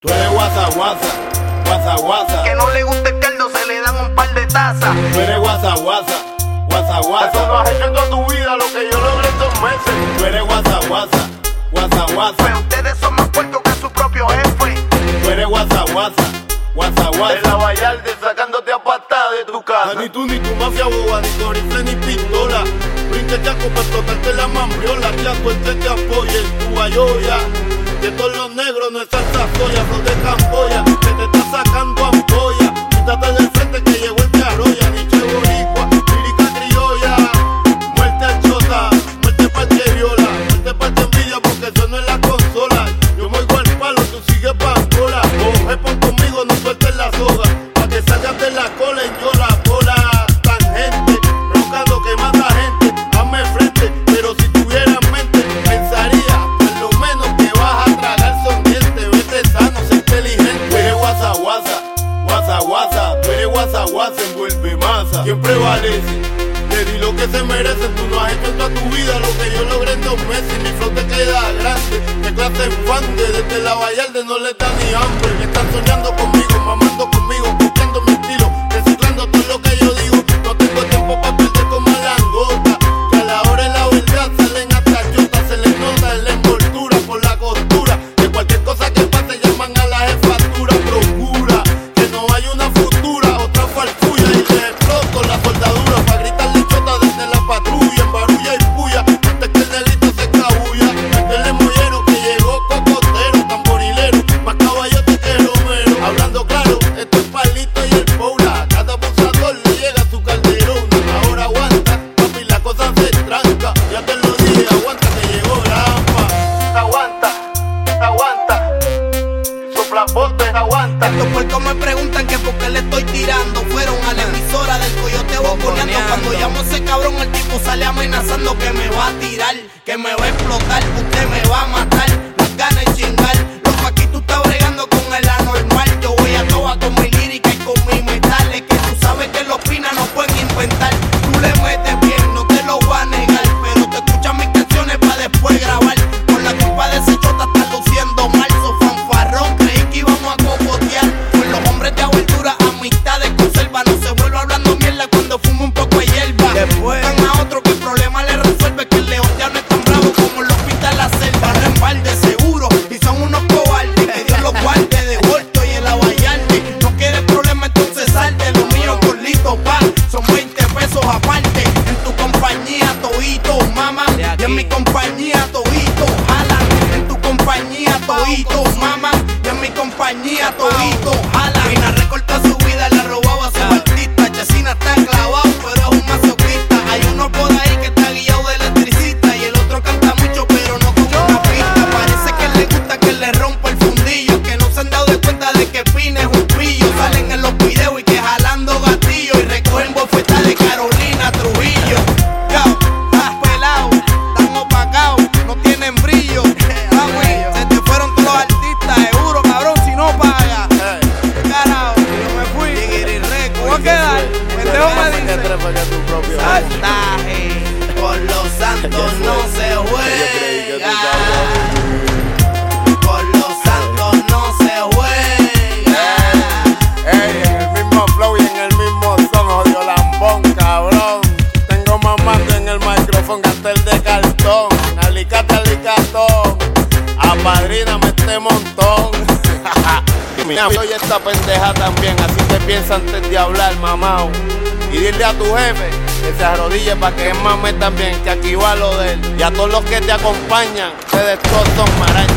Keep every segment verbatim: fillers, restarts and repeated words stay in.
Tú eres guasa guasa, guasa guasa. Que no le guste el caldo, se le dan un par de tazas. Tú eres guasa guasa, guasa guasa. Eso no has hecho en toda tu vida lo que yo logré en dos meses. Tú eres guasa guasa, guasa guasa. Pues ustedes son más puercos que su propio jefe. Tú eres guasa guasa, guasa guasa. De la Vallarde sacándote a patada de tu casa. Ni tú ni tu mafia boba, ni tu rifle ni pistola. Brinca chaco para explotarte la mambriola. Chaco este te apoya en tu bayoya. De todos los negros no es salsa soya, flor de campoya, que te está sacando ampolla. Quítate del frente que llegó el que arrolla. Diche boricua, lírica criolla. Muerte al chota, muerte pa'l que viola. Muerte pa'l que envidia porque eso no es la consola. Yo me oigo al palo, tú sigues pancola. Coge por conmigo, no sueltes la soga. Pa' que salgas de la cola en yo la bola. Tangente, roncando que mata gente. Hazme frente, pero si tuvieras mente, pensaría por lo menos que vas a tragar son dientes. Vete sano, sé inteligente. Tú eres guasa guasa, guasa guasa. Tú eres guasa guasa, envuelve masa. ¿Quién prevalece? Le di lo que se merece. Tú no has hecho en toda tu vida lo que yo logré en dos meses. Mi flow te queda grande. ¿Qué clase infante? Desde la Vallarde no le da ni hambre. Que están soñando conmigo, mamando conmigo, copiando mi estilo, reciclando todo lo que yo digo. No tengo tiempo para perder como langota. Que a la hora de la verdad salen hasta chotas. Se les nota en la envoltura por la costura. De cualquier cosa que pase llaman a la jefatura. Procura que no haya una futura, otra farfulla y le exploto la soldadura. Pa' gritarle chota desde la patrulla. En barulla y puya, antes que el delito se escabulla. Aquel mollero que llegó cocotero, tamborilero, más caballote que romero. Hablando claro, esto es palito y el poula. Cada abusador le llega a su calderón. Ahora aguanta, papi, la cosa se tranca. Ya te lo dije, aguanta que llegó Rampa. Aguanta, aguanta. Sopla bote, aguanta. Estos puercos me preguntan que por qué le estoy tirando. Fueron a la emisora del Coyote boconeando. Cuando llamo a ese cabrón, el tipo sale amenazando que me va a tirar, que me va a explotar, usted me va a matar. Las ganas de chingar. Loco, aquí tú estás bregando con el anormal. Yo voy a toa con mi lírica y con mi metales. Que tú sabes que los pinas no pueden inventar. Tú le metes bien, no te lo voy a negar. Pero te escuchas mis canciones para después grabar. Por la culpa de ese chota estás luciendo mal. So fanfarrón, creí que íbamos a cocotear. Pues los hombres de aventura, amistades conserva. No se vuelve hablando mierda cuando fumo un poco de hierba. Después van a otro que el problema le resuelve. Que el león ya no es tan bravo como los pinta en la selva. No en balde seguro y son unos cobardes. Que Dios los guarde de Volto y en la Vallarde. No quieres problema entonces salte. Lo mío con Lito pa, son veinte pesos aparte. En tu compañía todito mama. Y en mi compañía todito jalan. En tu compañía todito mama. Y en mi compañía todito jalan. Vina recorta su vida, le ha robado a su artista. Chesina está clavado, pero es un masoquista. Hay uno por ahí que está guiado de electricista. Y el otro canta mucho, pero no con una pista. Parece que le gusta que le rompa el fundillo. Que no se han dado de cuenta de que Pina es un pillo. Salen en los videos y que jalando gatillo. Y recogen bofetas de Carolina Trujillo. Yo, estás pelado, están opacados, no tienen brillo. Mami, se te fueron todos los artistas, seguro, cabrón, si no paga. Carajo, yo me fui. ¿Cómo va a quedar? Pendejo me dice. Saltaje, con los santos no se juega. Con los santos no se juega. Ey, en el mismo flow y en el mismo son, jodido lambón, cabrón. Tengo mamando en el micrófono, cartel de cartón. Alicate, alicatón. Apadríname este montón. Mira, soy esta pendeja también, así te piensa antes de hablar, mamao. Y dile a tu jefe que se arrodille para que él mame también, que aquí va lo de él. Y a todos los que te acompañan, ustedes todos son marañas.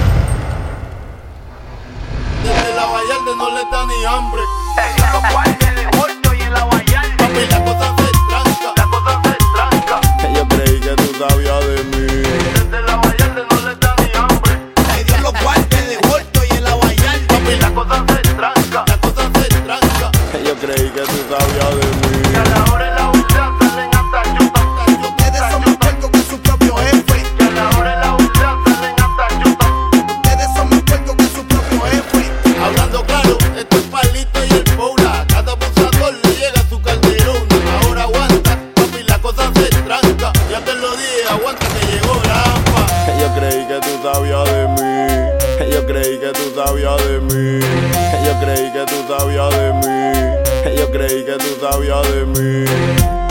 Desde la Vallarde no le da ni hambre. En los guardias de Volto y en la Vallarde. Papi, la cosa se tranca. La cosa se tranca. Yo creí que tú sabías de mí. Desde la Vallarde no le da ni hambre. Le dio los guardias de Volto y en la Vallarde. Papi, la cosa se tranca. La cosa se tranca. Yo creí que tú sabías de mí. Que a la hora de la verdad salen hasta chotas. Ustedes son más puercos que su propio jefe. Que a la hora de la verdad salen hasta chotas. Ustedes son más puercos que su propio jefe. Hablando claro, esto es palito y el poula. Cada abusador de mí. Yo creí que tú sabías de mí. Yo creí que tú sabías de mí.